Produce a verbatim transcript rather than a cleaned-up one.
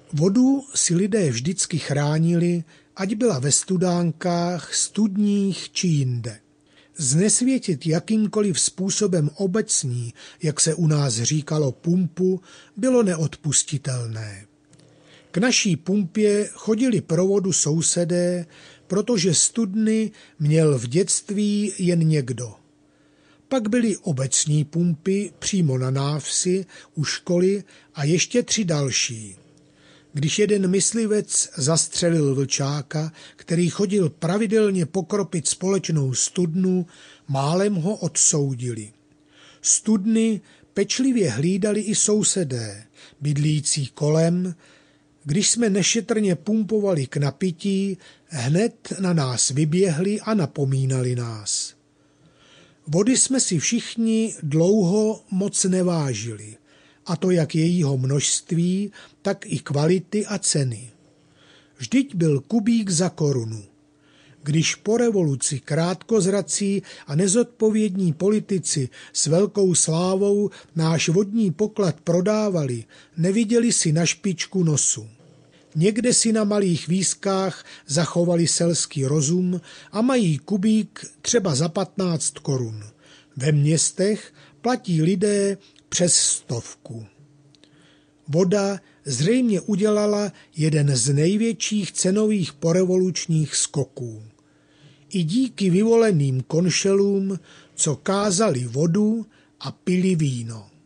Vodu si lidé vždycky chránili, ať byla ve studánkách, studních či jinde. Znesvětit jakýmkoliv způsobem obecní, jak se u nás říkalo pumpu, bylo neodpustitelné. K naší pumpě chodili pro vodu sousedé, protože studny měl v dětství jen někdo. Pak byly obecní pumpy přímo na návsi, u školy a ještě tři další. Když jeden myslivec zastřelil vlčáka, který chodil pravidelně pokropit společnou studnu, málem ho odsoudili. Studny pečlivě hlídali i sousedé, bydlící kolem. Když jsme nešetrně pumpovali k napití, hned na nás vyběhli a napomínali nás. Vody jsme si všichni dlouho moc nevážili, a to jak jejího množství, tak i kvality a ceny. Vždyť byl kubík za korunu. Když po revoluci krátkozrací a nezodpovědní politici s velkou slávou náš vodní poklad prodávali, neviděli si na špičku nosu. Někde si na malých výskách zachovali selský rozum a mají kubík třeba za patnáct korun. Ve městech platí lidé přes stovku. Voda zřejmě udělala jeden z největších cenových porevolučních skoků. I díky vyvoleným konšelům, co kázali vodu a pili víno.